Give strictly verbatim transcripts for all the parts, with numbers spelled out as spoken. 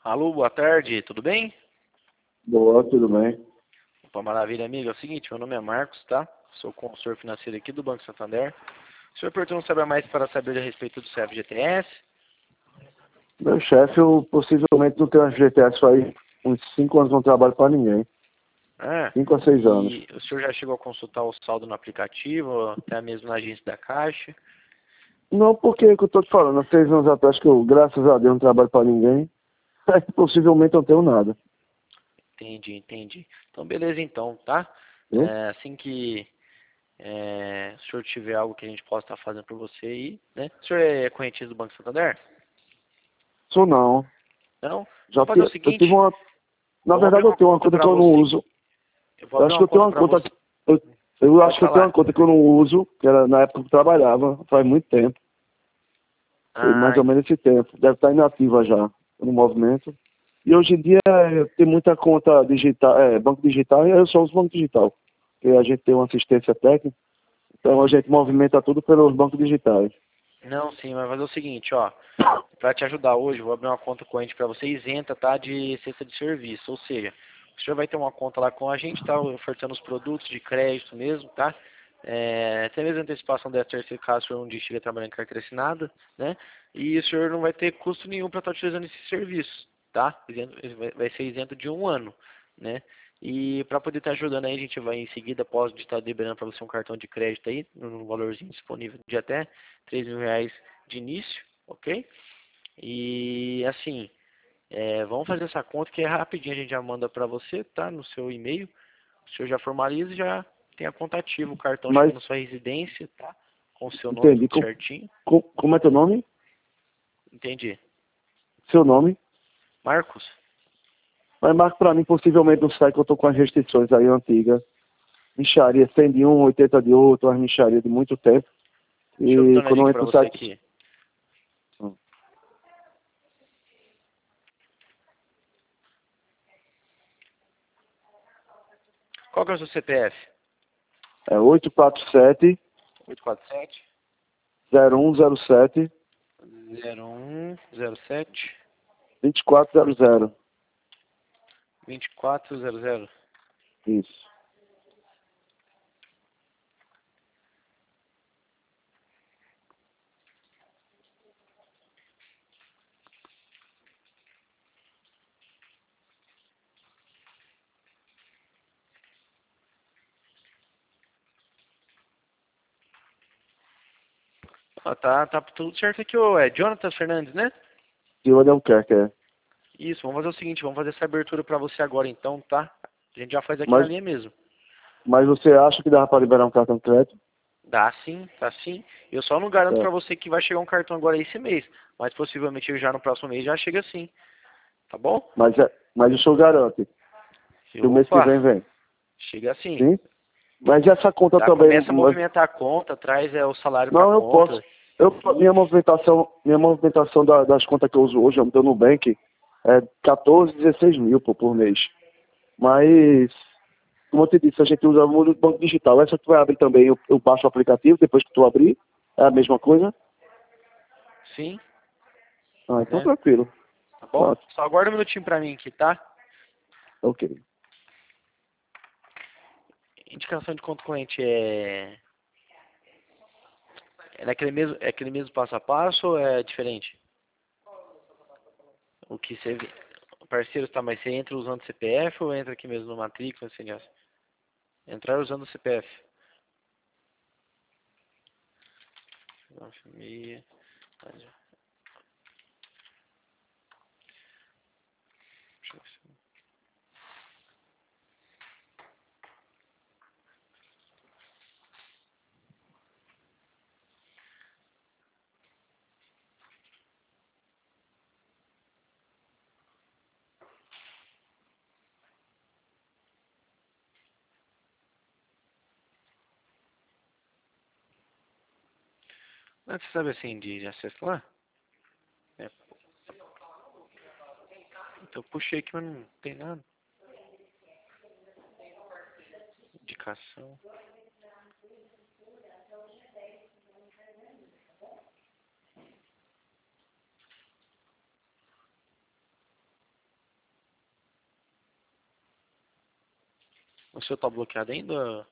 Alô, boa tarde, tudo bem? Boa, tudo bem? Opa, maravilha, amigo. É o seguinte, meu nome é Marcos, tá? Sou consultor financeiro aqui do Banco Santander. O senhor perguntou saber mais para saber a respeito do C F G T S? Meu chefe, eu possivelmente não tenho uma G T S faz uns cinco anos não trabalho para ninguém. Ah, Cinco a seis anos. e o senhor já chegou a consultar o saldo no aplicativo, até mesmo na agência da Caixa? Não, porque é que eu tô te falando, há seis anos atrás que eu, graças a Deus, não trabalho para ninguém, possivelmente eu não tenho nada. Entendi, entendi. Então, beleza então, tá? Viu? É, assim que é, o senhor tiver algo que a gente possa estar fazendo por você aí, né? O senhor é correntista do Banco Santander? Sou não. Não? Já Vamos fazer te, o eu tive seguinte, uma. Na vamos abrir verdade eu uma tenho uma conta conta para que eu não você. uso. Eu vou Eu abrir acho que uma eu tenho conta uma para conta. você. Eu, eu Pode acho que eu tenho uma falar. conta que eu não uso, que era na época que eu trabalhava, faz muito tempo. Foi mais Ah, ou menos esse tempo. Deve estar inativa já no movimento. E hoje em dia eh, tem muita conta digital, é, banco digital, e eu só uso banco digital. Porque a gente tem uma assistência técnica, então a gente movimenta tudo pelos bancos digitais. não, sim, mas fazer o seguinte, ó. Para te ajudar hoje, eu vou abrir uma conta corrente para você isenta, tá? De cesta de serviço. Ou seja, o senhor vai ter uma conta lá com a gente, tá? Ofertando os produtos de crédito mesmo, tá? É, até mesmo antecipação dessa terceira caso o senhor um dia estiver trabalhando em carteira assinada, né? E o senhor não vai ter custo nenhum para estar utilizando esse serviço, tá? Isento- Vai vai ser isento de um ano, né? E para poder estar ajudando aí, a gente vai em seguida, após de estar liberando para você um cartão de crédito aí, num valorzinho disponível de até três mil reais de início, ok? E assim, é, vamos fazer essa conta que é rapidinho, a gente já manda para você, tá? No seu e-mail. O senhor já formaliza e já tem a conta ativa, o cartão Mas, chegando na sua residência, tá? Com o seu nome, entendi. tudo Com, certinho. com, como é teu nome? Entendi. Seu nome? Marcos, Mas marca pra mim, possivelmente no site que eu tô com as restrições aí antigas. Micharia cem de um, oitenta de outro, as micharias de muito tempo. deixa eu dar E uma quando eu dica entro para no você site. aqui. Qual que é o seu C P F? É oito quatro sete, oito quatro sete, zero um zero sete, zero um zero sete, vinte e quatro zero zero. vinte e quatro zero zero. Isso. Ó, tá, tá tudo certo aqui, ô. É Jonathan Fernandes, né? E onde eu quero que é. Isso, vamos fazer o seguinte, vamos fazer essa abertura para você agora então, tá? A gente já faz aqui na Mas, linha mesmo. mas você acha que dá para liberar um cartão de crédito? Dá sim, tá sim. Eu só não garanto É. pra você que vai chegar um cartão agora esse mês, mas possivelmente já no próximo mês já chega sim, tá bom? Mas, é, mas o senhor garante que o mês que Opa, vem vem. chega sim. Sim? Mas essa conta Tá, também. começa a Mas, movimentar a conta, traz é, o salário pra não, eu posso. conta. Eu, minha Isso. movimentação, minha movimentação da- das contas que eu uso hoje, eu dou no Nubank, é quatorze, dezesseis mil pô, por mês. Mas, como eu te disse, a gente usa muito banco digital. Essa que tu vai abrir também, eu, eu baixo o aplicativo, depois que tu abrir, é a mesma coisa? Sim, Ah, então né? tranquilo. Tá bom? Pronto. Só aguarda um minutinho pra mim aqui, tá? Ok. Indicação de conta corrente é é naquele mesmo é aquele mesmo passo a passo ou é diferente? O que você parceiro tá, mas você entra usando C P F ou entra aqui mesmo no matrícula, C N S? Entrar usando o C P F. Família. Mas você sabe assim de, de acesso lá? É, então eu puxei aqui, mas não tem nada. Indicação. O seu tá bloqueado ainda?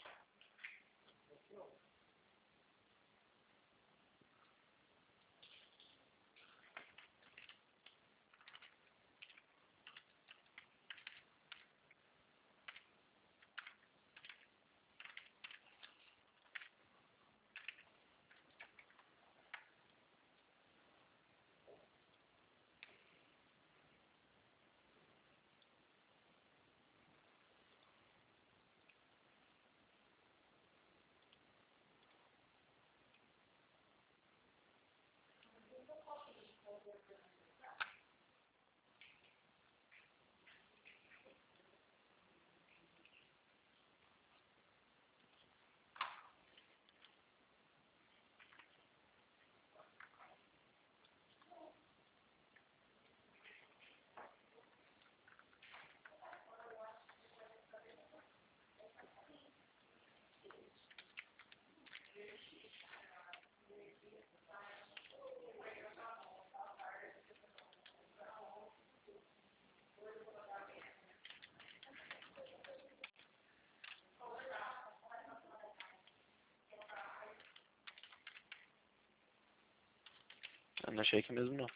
Eu não achei que mesmo não.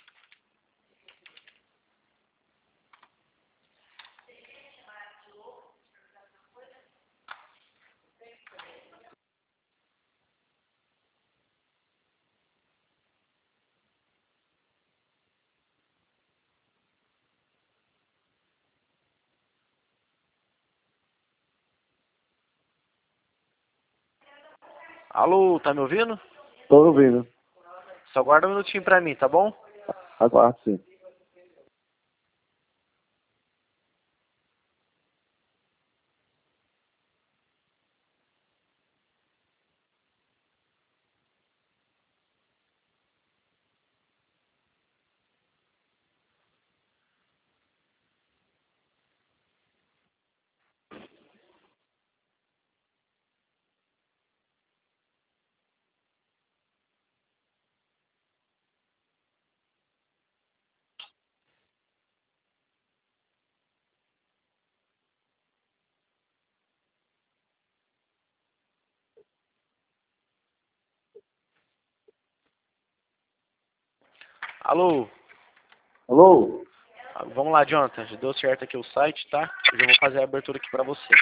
Alô, tá me ouvindo? Tô ouvindo. Só guarda um minutinho pra mim, tá bom? Aguardo, sim. Alô? Alô? Ah, vamos lá, Jonathan. Já deu certo aqui o site, tá? Eu já vou fazer a abertura aqui pra você.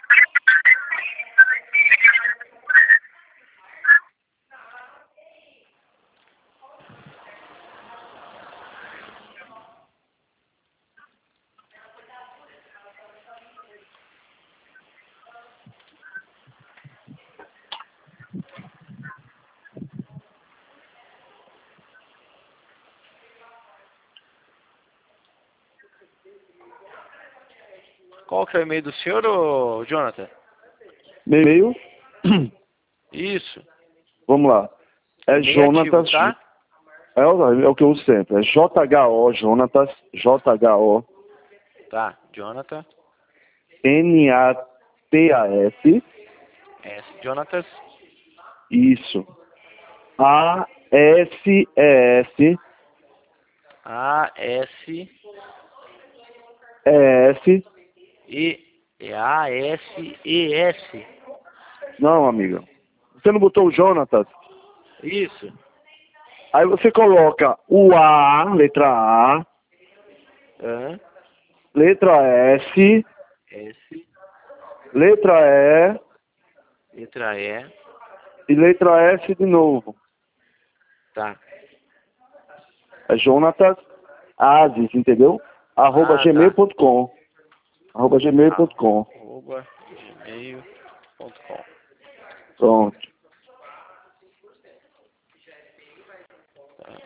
Qual que é o e-mail do senhor, ô, Jonathan? Meu e-mail? Isso. Vamos lá. É E-mail ativo, Jonatas. tá? É, o- é o que eu uso sempre. É J H O, Jonatas, J H O, Tá. Jonathan. N A T A S, S. Jonatas. isso. A S E S, A. S. E S. E. A. S. E. S. Não, amigo. Você não botou o Jonatas? Isso. Aí você coloca o A, letra A, Hã? letra S, S. letra Letra E. E e letra S de novo. Tá. É Jonatas Asis, entendeu? Arroba Ah, tá. gmail ponto com. Arroba gmail ponto com. Arroba gmail ponto com. Pronto. Tá.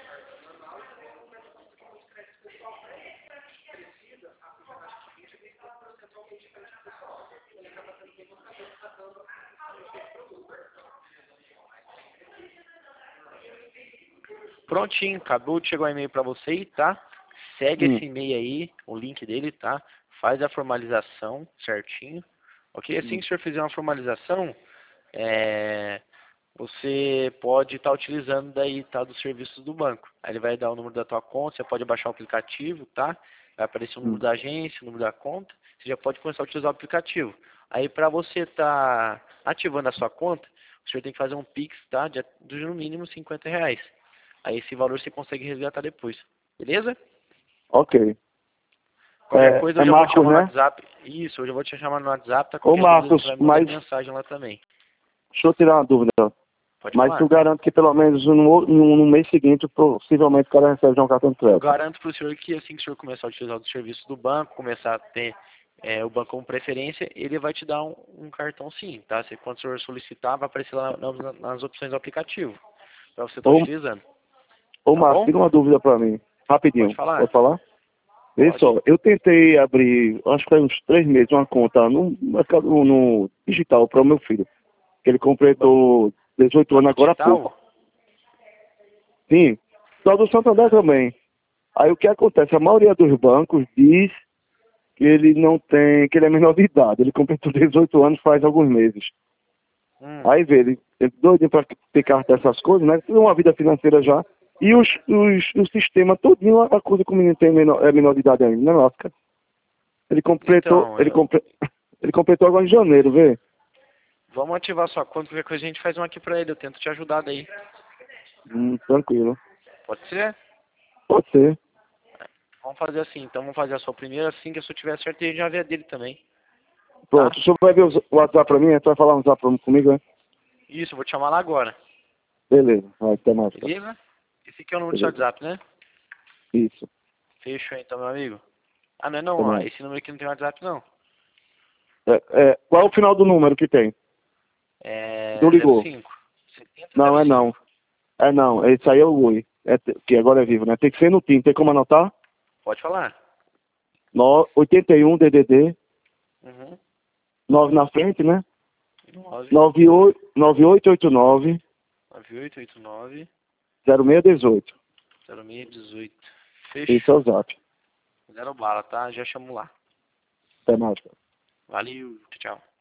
Prontinho, acabou de chegar o e-mail pra você aí, tá? Segue Hum, esse e-mail aí, o link dele, tá? Faz a formalização certinho, ok? Assim hum, que o senhor fizer uma formalização, é, você pode estar utilizando daí, tá, dos serviços do banco. Aí ele vai dar o número da tua conta, você pode baixar o aplicativo, tá? Vai aparecer o número hum. da agência, o número da conta, você já pode começar a utilizar o aplicativo. Aí para você estar tá ativando a sua conta, o senhor tem que fazer um Pix, tá? De, de no mínimo cinquenta reais. Aí esse valor você consegue resgatar depois. Beleza? Ok. Qualquer É, coisa é eu já vou te Marcos, chamar no né? WhatsApp. Isso, hoje eu vou te chamar no WhatsApp, tá? Ô Qualquer dúvida Marcos, você vai me mandando mas mensagem lá também. deixa eu tirar uma dúvida. Pode Mas tu falar. garante que pelo menos no, no, no mês seguinte, possivelmente, o cara recebe já um cartão de Eu crédito. garanto para o senhor que assim que o senhor começar a utilizar o serviço do banco, começar a ter é, o banco como preferência, ele vai te dar um, um cartão sim, tá? Você, quando o senhor solicitar, vai aparecer lá nas, nas opções do aplicativo, para você estar Ô, utilizando. ô Tá Marcos, bom? tira uma dúvida pra mim. Pode Rapidinho. falar? Pode falar? Vê Pode. só, eu tentei abrir, acho que faz uns três meses, uma conta no, mercado- no digital para o meu filho. Que ele completou dezoito anos Banco agora há pouco. digital? Sim. Só do Santander também. Aí o que acontece? A maioria dos bancos diz que ele não tem, que ele é menor de idade. Ele completou dezoito anos faz alguns meses. Hum. Aí vê, ele é doido para ter carta essas coisas, né? Tem uma vida financeira já. E os, os, o sistema todinho acusa que o menino tem menor, é menor de idade ainda, né, Lasca? Ele completou, Então, ele, eu- comple, ele completou agora em janeiro, vê? vamos ativar sua conta, qualquer coisa a gente faz um aqui pra ele, eu tento te ajudar daí. Hum, tranquilo. Pode ser? Pode ser. Vamos fazer assim, então vamos fazer a sua primeira, assim que eu só tiver certo, a gente já vê a dele também, Pronto, tá? o senhor vai ver o o WhatsApp pra mim, né? Tu vai falar um WhatsApp pra- comigo, né? Isso, eu vou te chamar lá agora, Beleza, vai, até mais, cara. beleza? Esse aqui é o número do seu Beleza. WhatsApp, né? Isso, Fechou então, meu amigo. Ah, não é não, até ó, mais. esse número aqui não tem WhatsApp não. É, é, qual é o final do número que tem? É Tu zero ligou? cinco. setenta Não, zero é não. cinco. É não, esse aí é o Oi. É, te- que agora é vivo, né? Tem que ser no TIM, tem como anotar? Pode falar. No, oitenta e um D D D, Uhum. nove na frente, né? nove nove oito nove oito oito nove nove oito oito nove zero seis um oito. zero seis um oito. Esse é o Fechou. Zap. Zero bala, tá? Já chamo lá. Até mais, cara. Valeu, tchau.